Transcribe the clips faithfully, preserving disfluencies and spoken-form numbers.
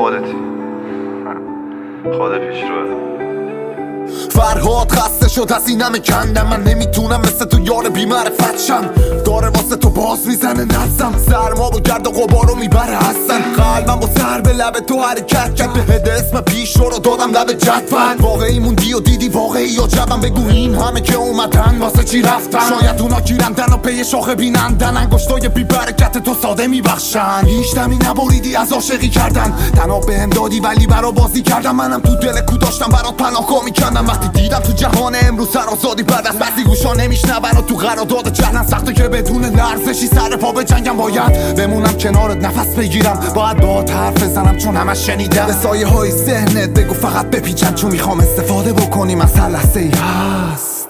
خودتی خود پیش روه. فرهاد خسته شد از این همه کندم، من نمیتونم مثل تو یار بی‌معرفت شم. داره واسه تو باز میزنه نفسم، سرما و گرد و غبارو میبره هستن. قلبم با سر به لب تو حرکت کرد، بهت اسم پیش رو دادم لب جدول. واقعی موندی و دیدی واقعی یا جبم، بگو این همه که اومدن واسه چی رفتن. شاید اونا گیرندن و پی شاخه بینندن، انگشتای بی برکت تو ساده میبخشن. هیچ دمی نبریدی از عاشقی کردن، تنها بهم دادی ولی برا بازی کردم. منم تو دل کو داشتم برات پناهگاه میکندم. وقتی دیدم تو جهان امروز سرآزادی بعد از بسی گوشا نمیشنون و تو قرارداد جهنم سخته که بدون لرزشی سر پا به جنگم. باید بمونم کنارت نفس بگیرم، باید باهات حرف بزنم چون همه شنیدم. به سایه های ذهنت بگو فقط بپیچن، چون میخوام استفاده بکنیم از هر لحظه ای هست.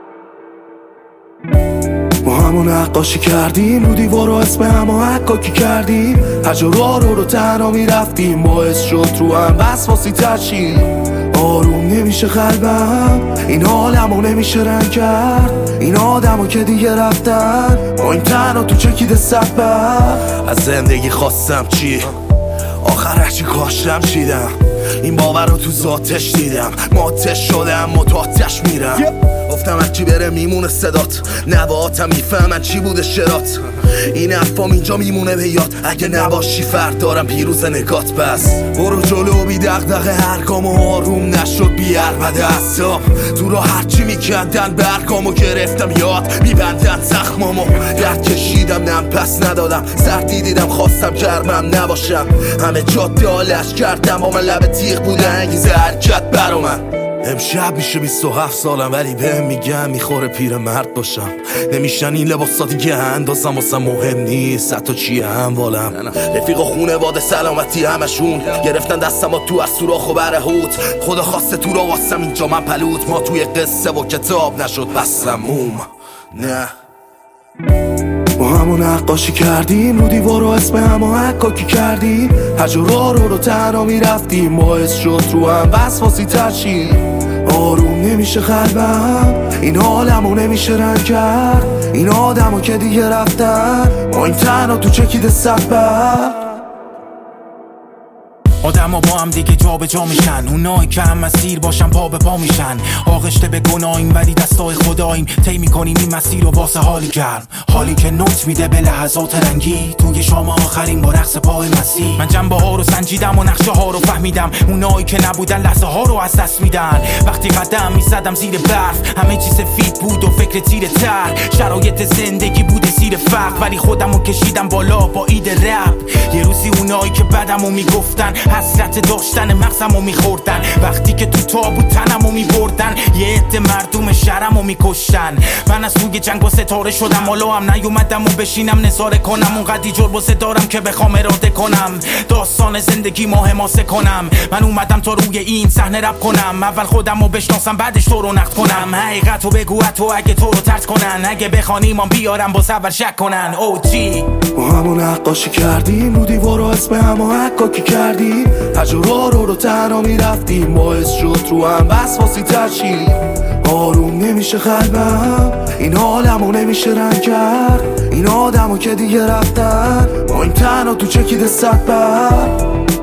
ما همون نقاشی کردیم رو دیوار و اسم همو حکاکی کردیم. هر راه رو رو تنها میرفتیم، باعث شد رو هم بس واسی ترشیم. آروم نمیشه قلبم، این حالمو نمیشه رنگ کرد. این آدمو که دیگه رفتن، ما این تنها تو چکیده سبب. از زندگی خواستم چی؟ آخر هرچی کاشتم چیدم. این باور رو تو ذاتش دیدم، ماتش شدم متاتش میرم. گفتم هرچی بره میمونه صدات، نواتم میفهمن چی بوده شرات. این حرفام اینجا میمونه به یاد، اگه نباشی فرد دارم پیروز نگات. بس برو جلو بی دغدغه، هر گامو آروم نشد بی عربده اعصاب. تو را هرچی میکندن برگامو گرفتم یاد، میبندن زخمامو درد کشیدم نم پس ندادم. سردی دیدم خواستم گرمم نباشم، همه جاده آلش کردم با من لب تیغ بوده انگیزه حرکت برا من. امشب میشه بیست و هفت سالم ولی بهم میگم میخوره پیر مرد باشم. نمیشن این لباسا دیگه اندازم واسه مهم نیست حتی چیه هموالم. رفیق و خونواده سلامتی همشون گرفتن دستم و تو از سوراخ و برهوت. خدا خواسته تو را واسم اینجا من پلوت. ما توی قصه و کتاب نشد بسم موم نه. ما همون نقاشی کردیم رو دیوار و اسم همو حکاکی کردیم. هر جا راه رو رو تنها میرفتیم، باعث شد رو هم بس واسی ترشیم. آروم نمیشه قلبم، این حالمو نمیشه رنگ کرد. این آدمو که دیگه رفتن، ما این تنها تو چکیده سبب. آدم ها با هم دیگه جا به جا میشن، اونایی که هم مسیر باشن پا به پا میشن. آغشته به گناهیم ولی دستای خداییم، طی میکنیم این مسیر رو واسه حالی گرم. حالی که نوت میده به لحظات رنگی، توی شام آخرین با رقص پای مسیح. من جنبه ها رو سنجیدم و نقشه ها رو فهمیدم، اونایی که نبودن لحظه ها رو از دست میدن. وقتی قدم میزدم زیر برف، همه چیز سفید بود و فکر تیره تر. شرایط زندگی بود زیر فقر، ولی خودمو کشیدم بالا با اید رپ. یه روزی اونایی که بدمو میگفتن، حسرت داشتن مغزمو میخوردن. وقتی که تو تابوت تنمو میبردن، یه عده مردم شهرمو میکشتن. من از روی جنگ و ستاره شدم، حالا هم نیومدم و بشینم نظاره کنم. اونقدی جربوزه دارم که بخوام اراده کنم، داستان زندگی ما حماسه کنم. من اومدم تا روی این صحنه رپ کنم، اول خودمو بشناسم بعدش تو رو نقد کنم. حقیقتو بگو تو اگه تو رو طرد کنن، اگه بخوانی ما بیارم باز اول شک کنن. او جی ما همون نقاشی کردیم رو دیوار و اسم همو حکاکی کردیم. هر جا راه رو رو تنها میرفتیم، باعث شد رو هم بس واسی ترشیم. آروم نمیشه قلبم، این حالمو نمیشه رنگ کرد. این آدمو که دیگه رفتن، ما این تنها تو چکیده سبب.